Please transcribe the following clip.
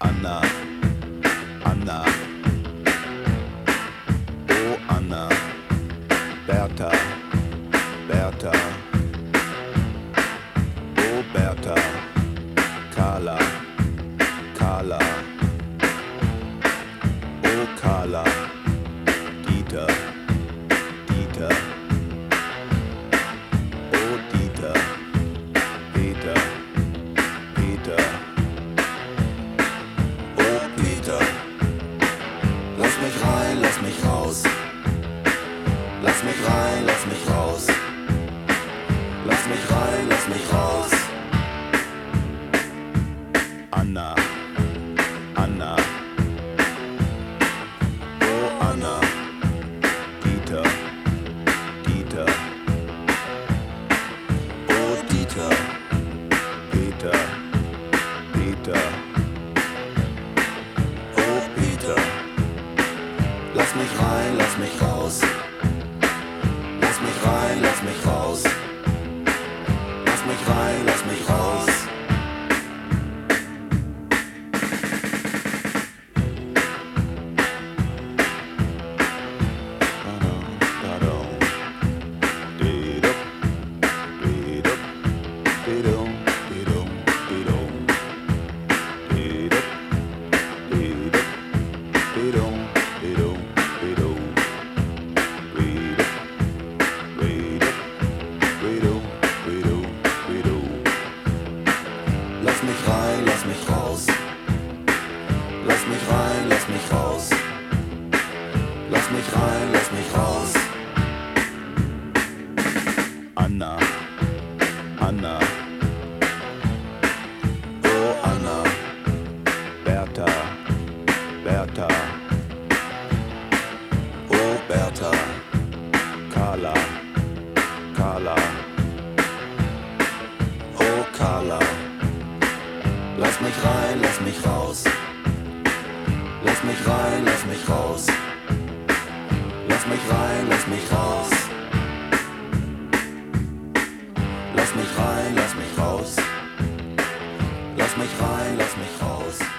Anna, Anna, oh Anna, Bertha, Bertha, oh Bertha, Carla, Carla, oh Carla, Dieter, Dieter, oh Dieter, Peter, Peter, oh Peter, lass mich rein, lass mich raus, lass mich rein, lass mich raus, lass mich rein, lass mich raus. Anna, Anna, oh Anna, Dieter, Dieter, oh Dieter, Peter, Peter, oh Peter, lass mich rein, lass mich raus, lass mich rein, lass mich raus, lass mich rein, lass mich raus. Lass mich rein, lass mich raus. Lass mich rein, lass mich raus. Lass mich rein, lass mich raus. Anna, Anna, oh Anna, Bertha, Bertha, oh Bertha, Carla, Carla, oh Carla. Lass mich rein, lass mich raus. Lass mich rein, lass mich raus. Lass mich rein, lass mich raus. Lass mich rein, lass mich raus. Lass mich rein, lass mich raus.